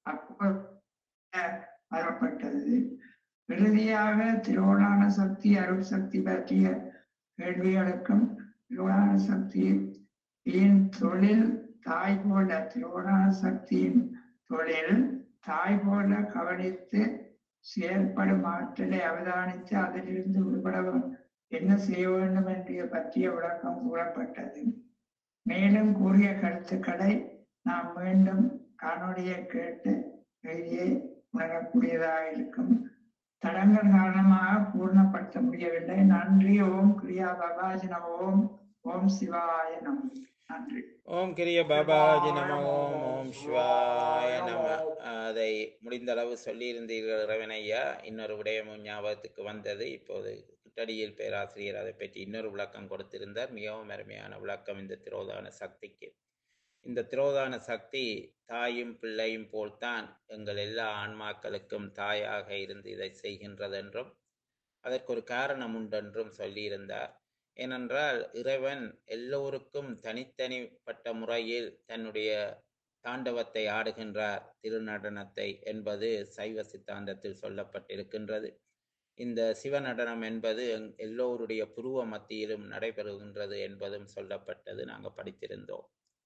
வரப்பட்டது. இறுதியாக திருவோணான சக்தி, அருள் சக்தி பற்றிய கேள்விகளுக்கும், திருவோணான சக்தியின் தொழில் தாய் போல, திருவோணான சக்தியின் தொழில் தாய் போல கவனித்து செயல்படும் ஆற்றலை அவதானித்து அதிலிருந்து விடுபட என்ன செய்ய வேண்டும் என்று பற்றிய விளக்கம் கூறப்பட்டது. மேலும் கூறிய கருத்துக்களை நாம் மீண்டும் காணொலியை கேட்டு எழுதியை உணரக்கூடியதாக இருக்கும். தடங்கள் காரணமாக பூர்ணப்படுத்த முடியவில்லை. நன்றி. ஓம் கிரியா பாபாஜி நம. ஓம் ஓம் சிவாய நம. நன்றி. ஓம் கிரிய பாபாஜி நம. ஓம் ஓம் சிவாய நம. அதை முடிந்த அளவு சொல்லியிருந்தீர்கள் இறைவனையா. இன்னொரு விடயமும் ஞாபகத்துக்கு வந்தது. இப்போது கிட்டடியில் பேராசிரியர் அதை பற்றி இன்னொரு விளக்கம் கொடுத்திருந்தார். மிகவும் அருமையான விளக்கம் இந்த திரோதான சக்திக்கு. இந்த திரோதான சக்தி தாயும் பிள்ளையும் போல்தான் எங்கள் எல்லா ஆன்மாக்களுக்கும் தாயாக இருந்து இதை செய்கின்றதென்றும் அதற்கு ஒரு காரணம் உண்டென்றும் சொல்லியிருந்தார். ஏனென்றால் இறைவன் எல்லோருக்கும் தனித்தனிப்பட்ட முறையில் தன்னுடைய தாண்டவத்தை ஆடுகின்றார், திருநடனத்தை என்பது சைவ சித்தாந்தத்தில் சொல்லப்பட்டிருக்கின்றது. இந்த சிவநடனம் என்பது எல்லோருடைய புருவ மத்தியிலும் நடைபெறுகின்றது என்பதும் சொல்லப்பட்டது, நாங்கள் படித்திருந்தோம்.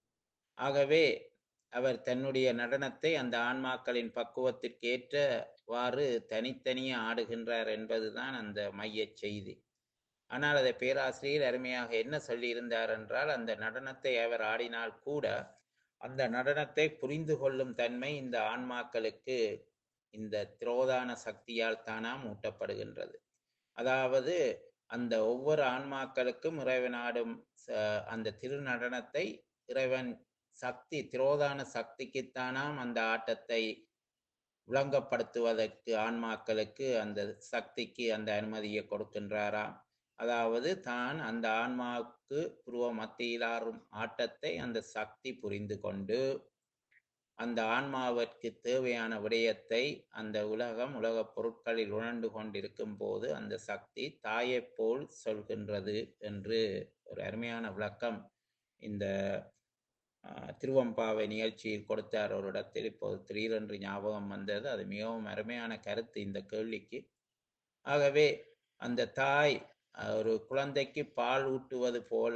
ஆகவே அவர் தன்னுடைய நடனத்தை அந்த ஆன்மாக்களின் பக்குவத்திற்கு ஏற்றவாறு தனித்தனியே ஆடுகின்றார் என்பதுதான் அந்த மைய செய்தி. ஆனால் அதை பேராசிரியர் அருமையாக என்ன சொல்லியிருந்தார் என்றால், அந்த நடனத்தை அவர் ஆடினால் கூட அந்த நடனத்தை புரிந்து கொள்ளும் தன்மை இந்த ஆன்மாக்களுக்கு இந்த திரோதான சக்தியால் தானாம் ஊட்டப்படுகின்றது. அதாவது அந்த ஒவ்வொரு ஆன்மாக்களுக்கும் இறைவன் ஆடும் அந்த திருநடனத்தை இறைவன் சக்தி, திரோதான சக்திக்குத்தானாம் அந்த ஆட்டத்தை விளங்கப்படுத்துவதற்கு ஆன்மாக்களுக்கு அந்த சக்திக்கு அந்த அனுமதியை கொடுக்கின்றாராம். அதாவது தான் அந்த ஆன்மாவுக்கு புருவ மத்தியில் ஆறும் ஆட்டத்தை அந்த சக்தி புரிந்து கொண்டு அந்த ஆன்மாவிற்கு தேவையான விடயத்தை அந்த உலகம் உலக பொருட்களில் உணர்ந்து கொண்டிருக்கும் போது அந்த சக்தி தாயை போல் சொல்கின்றது என்று ஒரு அருமையான விளக்கம் இந்த திருவம்பாவை நிகழ்ச்சியில் கொடுத்தார் ஒரு இடத்தில். இப்போது திடீரென்று ஞாபகம் வந்தது. அது மிகவும் அருமையான கருத்து இந்த கேள்விக்கு. ஆகவே அந்த தாய் ஒரு குழந்தைக்கு பால் ஊட்டுவது போல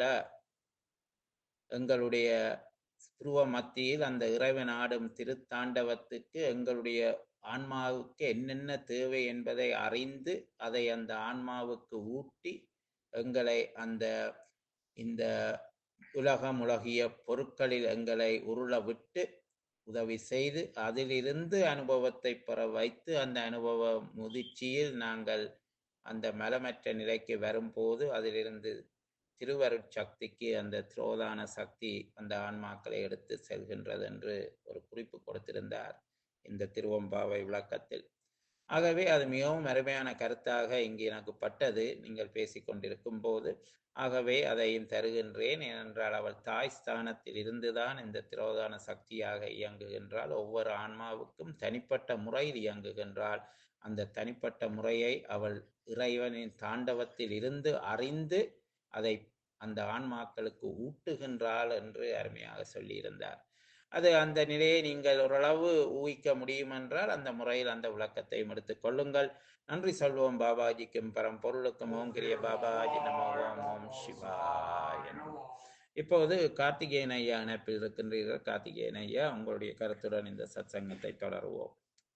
எங்களுடைய புருவ மத்தியில் அந்த இறைவன் ஆடும் திருத்தாண்டவத்துக்கு எங்களுடைய ஆன்மாவுக்கு என்னென்ன தேவை என்பதை அறிந்து அதை அந்த ஆன்மாவுக்கு ஊட்டி எங்களை அந்த இந்த உலகம் உலகிய பொருட்களில் எங்களை உருள விட்டு உதவி செய்து அதிலிருந்து அனுபவத்தை பெற வைத்து அந்த அனுபவ முதிர்ச்சியில் நாங்கள் அந்த மலமற்ற நிலைக்கு வரும்போது அதிலிருந்து திருவருட் சக்திக்கு அந்த திரோதான சக்தி அந்த ஆன்மாக்களை எடுத்து செல்கின்றது என்று ஒரு குறிப்பு கொடுத்திருந்தார் இந்த திருவம்பாவை விளக்கத்தில். ஆகவே அது மிகவும் அருமையான கருத்தாக இங்கு எனக்கு பட்டது நீங்கள் பேசிக்கொண்டிருக்கும் போது. ஆகவே அதையும் தருகின்றேன். ஏனென்றால் அவள் தாய் ஸ்தானத்தில் இருந்துதான் இந்த திரோதான சக்தியாக இயங்குகின்றாள். ஒவ்வொரு ஆன்மாவுக்கும் தனிப்பட்ட முறையில் இயங்குகின்றாள். அந்த தனிப்பட்ட முறையை அவள் இறைவனின் தாண்டவத்தில் இருந்து அறிந்து அதை அந்த ஆன்மாக்களுக்கு ஊட்டுகின்றாள் என்று அருமையாக சொல்லியிருந்தார். அது அந்த நிலையை நீங்கள் ஓரளவு ஊகிக்க முடியும் என்றால் அந்த முறையில் அந்த விளக்கத்தையும் எடுத்துக் கொள்ளுங்கள். நன்றி சொல்வோம் பாபாஜிக்கும் பரம்பொருளுக்கும். ஓம் கிரிய பாபாஜி நம. ஓம் ஓம் சிவாய நம. இப்போது கார்த்திகேயன் ஐயா இணைப்பில் இருக்கின்றீர்கள். கார்த்திகேயன் ஐயா, உங்களுடைய கருத்துடன் இந்த சத்சங்கத்தை தொடருவோம்.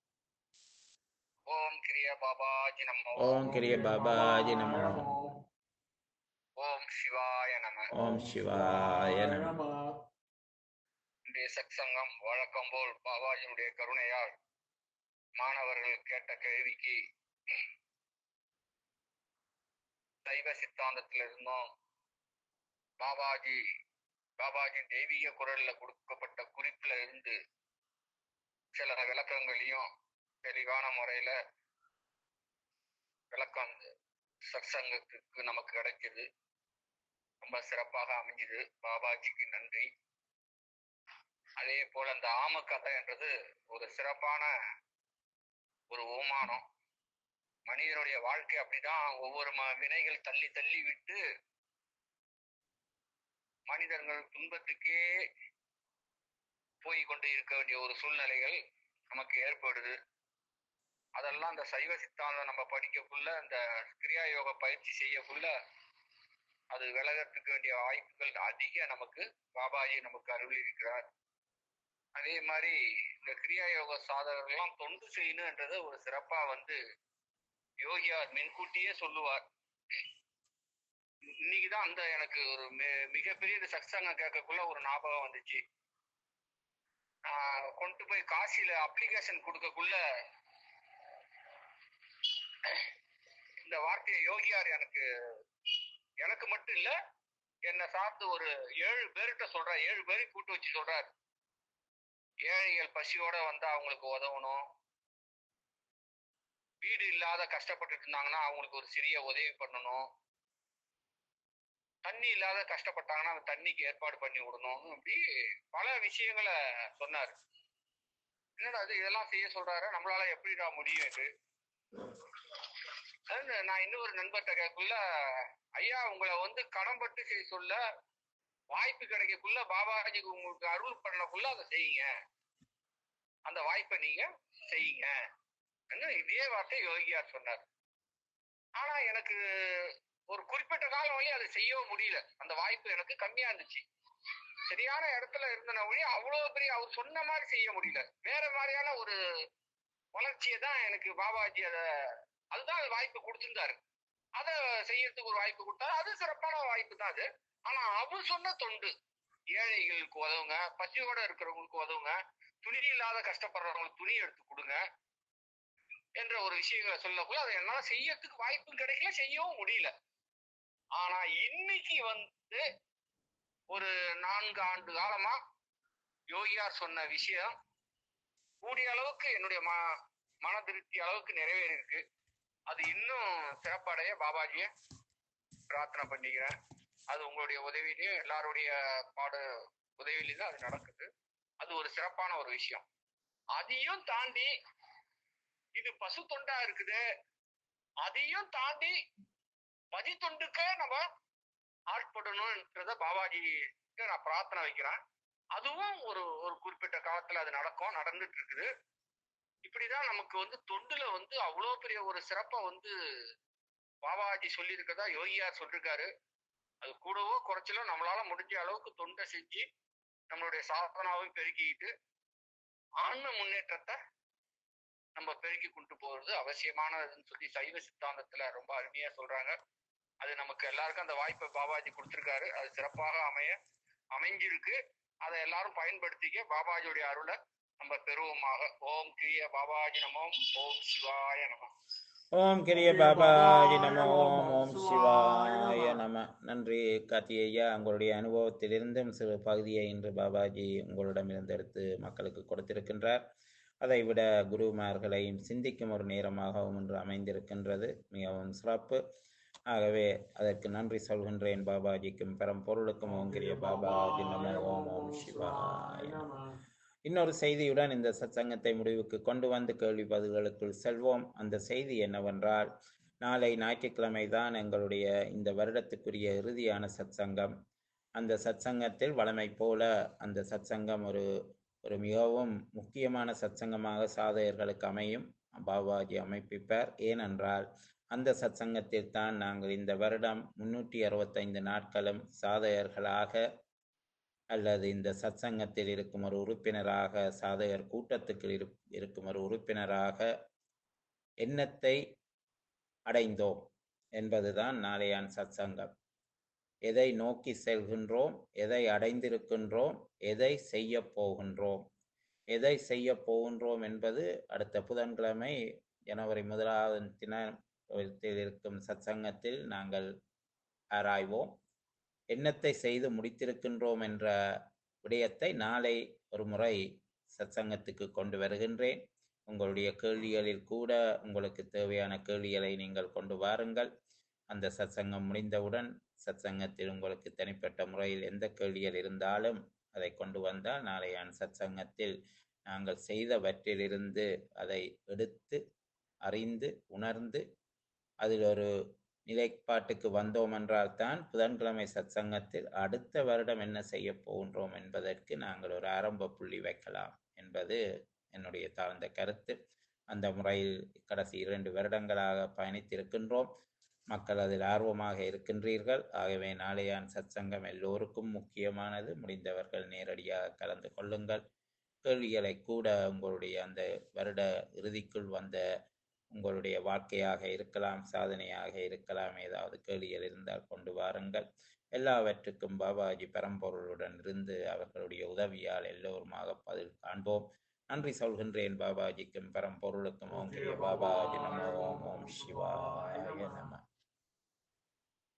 ஓம் கிரிய பாபாஜி நமோ. ஓம் கிரிய பாபாஜி நம. ஓம் சிவாய நம. ஓம் சிவாய நம. இன்றைய சத்சங்கம் வழக்கம் போல் பாபாஜியுடைய கருணையால் மாணவர்கள் கேட்ட கேள்விக்கு சைவ சித்தாந்தத்தில் இருந்தும் பாபாஜி பாபாஜியின் தெய்வீக குரல்ல கொடுக்கப்பட்ட குறிப்புல இருந்து சில விளக்கங்களையும் தெளிவான முறையில விளக்கம் சத்சங்கத்துக்கு நமக்கு கிடைச்சது. ரொம்ப சிறப்பாக அமைஞ்சது. பாபாஜிக்கு நன்றி. அதே போல அந்த ஆம கதை என்றது ஒரு சிறப்பான ஒரு ஓமானம். மனிதனுடைய வாழ்க்கை அப்படிதான். ஒவ்வொரு ம வினைகள் தள்ளி தள்ளி விட்டு மனிதர்கள் துன்பத்துக்கே போய் கொண்டு இருக்க வேண்டிய ஒரு சூழ்நிலைகள் நமக்கு ஏற்படுது. அதெல்லாம் அந்த சைவ சித்தாந்தம் நம்ம படிக்கக்குள்ள, அந்த கிரியா யோக பயிற்சி செய்யக்குள்ள அது விலகத்துக்கு வேண்டிய வாய்ப்புகள் அதிக நமக்கு பாபாஜி நமக்கு அருள் இருக்கிறார். அதே மாதிரி இந்த கிரியா யோக சாதகர்கள்லாம் தொண்டு செய்யணும்ன்றத ஒரு சிறப்பா வந்து யோகியார் முன்கூட்டியே சொல்லுவார். இன்னைக்குதான் அந்த எனக்கு ஒரு மிகப்பெரிய சத்சங்கம் கேட்கக்குள்ள ஒரு ஞாபகம் வந்துச்சு. ஆஹ் கொண்டு போய் காசியில அப்ளிகேஷன் கொடுக்கக்குள்ள இந்த வார்த்தையை யோகியார் எனக்கு எனக்கு மட்டும் இல்ல, என்னை சார்ந்து ஒரு ஏழு பேர்கிட்ட சொல்றார். ஏழு பேரையும் கூட்டு வச்சு சொல்றார், ஏழைகள் பசியோட வந்தா அவங்களுக்கு உதவணும், வீடு இல்லாத கஷ்டப்பட்டு இருந்தாங்கன்னா அவங்களுக்கு ஒரு சிறிய உதவி பண்ணணும், தண்ணி இல்லாத கஷ்டப்பட்டாங்கன்னா அந்த தண்ணிக்கு ஏற்பாடு பண்ணி விடணும். இப்படி பல விஷயங்களை சொன்னார். என்னடா அது இதெல்லாம் செய்ய சொல்றாரு, நம்மளால எப்படிடா முடியும் இது? நான் இன்னொரு நண்பர்கிட்ட கேட்குள்ள, ஐயா உங்களை வந்து கடன்பட்டு செய்ய சொல்ல, வாய்ப்பு கிடைக்கக்குள்ள பாபாஜி உங்களுக்கு அருள் பண்ணக்குள்ள அதை செய்யுங்க, அந்த வாய்ப்பை நீங்க செய்யுங்க. இதே வார்த்தை யோகியார் சொன்னார். ஆனா எனக்கு ஒரு குறிப்பிட்ட காலம் வழி அதை செய்யவும் முடியல. அந்த வாய்ப்பு எனக்கு கம்மியா இருந்துச்சு. சரியான இடத்துல இருந்தன வழி அவ்வளவு பெரிய அவர் சொன்ன மாதிரி செய்ய முடியல. வேற மாதிரியான ஒரு வளர்ச்சியை தான் எனக்கு பாபாஜி அதை அதுதான் வாய்ப்பு கொடுத்திருந்தாரு. அதை செய்யறதுக்கு ஒரு வாய்ப்பு கொடுத்தாரு. அது சிறப்பான வாய்ப்பு தான் அது. ஆனா அவர் சொன்ன தொண்டு, ஏழைகளுக்கு உதவுங்க, பசியோட இருக்கிறவங்களுக்கு உதவுங்க, துணி இல்லாத கஷ்டப்படுறவங்களுக்கு துணி எடுத்து கொடுங்க என்ற ஒரு விஷயங்களை சொல்லக்குள்ள அதை என்னால செய்யறதுக்கு வாய்ப்பும் கிடைக்கல, செய்யவும் முடியல. ஆனா இன்னைக்கு வந்து ஒரு நான்கு ஆண்டு காலமா யோகியார் சொன்ன விஷயம் கூடிய அளவுக்கு என்னுடைய ம மன திருப்தி அளவுக்கு நிறைவேறி இருக்கு. அது இன்னும் சிறப்படைய பாபாஜிய பிரார்த்தனை பண்ணிக்கிறேன். அது உங்களுடைய உதவியிலையும் எல்லாருடைய பாடு உதவியிலையும் தான் அது நடக்குது. அது ஒரு சிறப்பான ஒரு விஷயம். அதையும் தாண்டி இது பசு தொண்டா இருக்குது, அதையும் தாண்டி பதி தொண்டுக்க நம்ம ஆட்படணும்ன்றத பாபாஜி நான் பிரார்த்தனை வைக்கிறேன். அதுவும் ஒரு ஒரு குறிப்பிட்ட காலத்துல அது நடக்கும், நடந்துட்டு இருக்குது. இப்படிதான் நமக்கு வந்து தொண்டுல வந்து அவ்வளவு பெரிய ஒரு சிறப்பை வந்து பாபாஜி சொல்லி இருக்கிறதா யோகியார் சொல்லிருக்காரு. அது கூடவோ குறைச்சலோ நம்மளால முடிஞ்ச அளவுக்கு தொண்டை செஞ்சு நம்மளுடைய சாதனாவும் பெருக்கிக்கிட்டு ஆன்ம முன்னேற்றத்தை நம்ம பெருக்கி கொண்டு போறது அவசியமானதுன்னு சொல்லி சைவ சித்தாந்தத்துல ரொம்ப அருமையா சொல்றாங்க. அது நமக்கு எல்லாருக்கும் அந்த வாய்ப்பை பாபாஜி கொடுத்திருக்காரு. அது சிறப்பாக அமைய அமைஞ்சிருக்கு. அதை எல்லாரும் பயன்படுத்திக்க பாபாஜியுடைய அருளை நம்ம பெறுவோமாக. ஓம் கிரிய பாபாஜி நமோம். ஓம் சிவாய நம. ஓம் கிரிய பாபாஜி நம. ஓம் ஓம் சிவாய நம. நன்றி கார்த்தி ஐயா, உங்களுடைய அனுபவத்திலிருந்தும் சிறு பகுதியை இன்று பாபாஜி உங்களிடமிருந்து எடுத்து மக்களுக்கு கொடுத்திருக்கின்றார். அதை விட குருமார்களையும் சிந்திக்கும் ஒரு நேரமாகவும் இன்று அமைந்திருக்கின்றது. மிகவும் சிறப்பு. ஆகவே அதற்கு நன்றி சொல்கின்றேன் பாபாஜிக்கும் பரம்பொருளுக்கும். ஓம் கிரிய பாபாஜி நம. ஓம் ஓம் சிவாய நம. இன்னொரு செய்தியுடன் இந்த சத்சங்கத்தை முடிவுக்கு கொண்டு வந்து கேள்வி பதில்களுக்குள் செல்வோம். அந்த செய்தி என்னவென்றால், நாளை ஞாயிற்றுக்கிழமை தான் எங்களுடைய இந்த வருடத்துக்குரிய இறுதியான சத்சங்கம். அந்த சத்சங்கத்தில் வழமை போல அந்த சத்சங்கம் ஒரு ஒரு மிகவும் முக்கியமான சத்சங்கமாக சாதகர்களுக்கு அமையும். பாபாஜி அமைப்பிப்பார். ஏனென்றால் அந்த சத்சங்கத்தில் தான் நாங்கள் இந்த வருடம் முன்னூற்றி அறுபத்தைந்து நாட்களும் சாதகர்களாக அல்லது இந்த சத்சங்கத்தில் இருக்கும் ஒரு உறுப்பினராக, சாதகர் கூட்டத்துக்கு இரு- இருக்கும் ஒரு உறுப்பினராக எண்ணத்தை அடைந்தோம் என்பதுதான் நாளையான் சத்சங்கம். எதை நோக்கி செல்கின்றோம், எதை அடைந்திருக்கின்றோம், எதை செய்ய போகின்றோம். எதை செய்ய போகின்றோம் என்பது அடுத்த புதன்கிழமை ஜனவரி முதலாவது தினத்தில் இருக்கும் சத்சங்கத்தில் நாங்கள் ஆராய்வோம். எண்ணத்தை செய்து முடித்திருக்கின்றோம் என்ற விடயத்தை நாளை ஒரு முறை சத்சங்கத்துக்கு கொண்டு வருகின்றேன். உங்களுடைய கேள்விகளில் கூட உங்களுக்கு தேவையான கேள்விகளை நீங்கள் கொண்டு வாருங்கள். அந்த சத்சங்கம் முடிந்தவுடன் சத்சங்கத்தில் உங்களுக்கு தனிப்பட்ட முறையில் எந்த கேள்விகள் இருந்தாலும் அதை கொண்டு வந்தால் நாளையான சத்சங்கத்தில் நாங்கள் செய்தவற்றிலிருந்து அதை எடுத்து அறிந்து உணர்ந்து அதில் ஒரு நிலைப்பாட்டுக்கு வந்தோம் என்றால் தான் புதன்கிழமை சத்சங்கத்தில் அடுத்த வருடம் என்ன செய்ய போகின்றோம் என்பதற்கு நாங்கள் ஒரு ஆரம்ப புள்ளி வைக்கலாம் என்பது என்னுடைய தாழ்ந்த கருத்து. அந்த முறையில் கடைசி இரண்டு வருடங்களாக பயணித்திருக்கின்றோம். மக்கள் அதில் ஆர்வமாக இருக்கின்றீர்கள். ஆகவே நாளையான் சத்சங்கம் எல்லோருக்கும் முக்கியமானது. முடிந்தவர்கள் நேரடியாக கலந்து கொள்ளுங்கள். கேள்விகளை கூட உங்களுடைய அந்த வருட இறுதிக்குள் வந்த உங்களுடைய வாழ்க்கையாக இருக்கலாம், சாதனையாக இருக்கலாம், ஏதாவது கேள்விகள் இருந்தால் கொண்டு வாருங்கள். எல்லாவற்றுக்கும் பாபாஜி பரம்பொருளுடன் இருந்து அவர்களுடைய உதவியால் எல்லோருமாக பதில் காண்போம். நன்றி சொல்கின்றேன் பாபாஜிக்கும் பரம்பொருளுக்கும். ஓம் கிரிய பாபாஜி நமோ. ஓம் சிவாய நம.